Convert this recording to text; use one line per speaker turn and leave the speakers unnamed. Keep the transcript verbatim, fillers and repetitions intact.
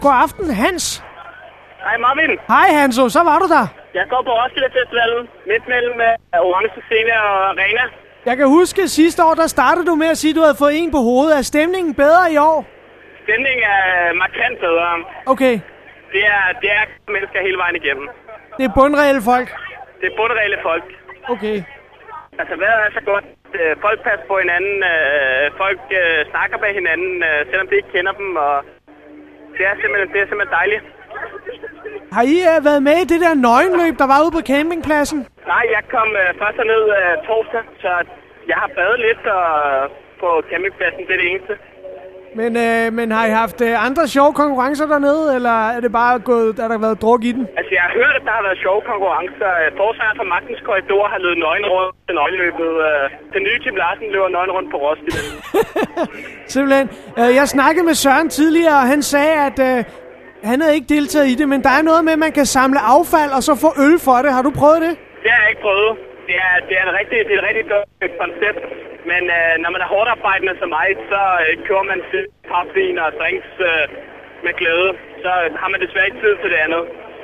God aften, Hans.
Hej Marvin.
Hej Hanso, så var du der.
Jeg går på Roskilde Festivalen midt mellem uh, Orange Scene og Arena.
Jeg kan huske, sidste år, der startede du med at sige, at du havde fået en på hovedet. Er stemningen bedre i år?
Stemningen er markant bedre.
Okay.
Det er, det er mennesker hele vejen igennem.
Det er bundreelle folk?
Det er bundreelle folk.
Okay.
Altså, vejret er så godt. Folk passer på hinanden. Folk snakker med hinanden, selvom de ikke kender dem. Og det er simpelthen, det er simpelthen dejligt.
Har I uh, været med i det der nøgenløb, der var ude på campingpladsen?
Nej, jeg kom uh, først herned uh, torsdag, så jeg har badet lidt og, på campingpladsen. Det er det eneste. Men,
øh, men har I haft øh, andre sjove konkurrencer dernede, eller er det bare gået, er der været druk i den?
Altså, jeg har hørt, at der har været sjove konkurrencer. Forsvaret fra Magtens Korridor har løbet nøgen rundt til nøgenløbet. Den nye Tim Larsen løber nøgen rundt på Roskilde.
Simpelthen. Jeg snakkede med Søren tidligere, og han sagde, at øh, han havde ikke deltaget i det, men der er noget med, at man kan samle affald og så få øl for det. Har du prøvet det?
Det har jeg ikke prøvet. Det er, det er, et, rigtig, det er et rigtig godt koncept. Men øh, når man er hårdt arbejdende som mig, så øh, kører man til papvin og drinks øh, med glæde. Så har man desværre ikke tid til det andet.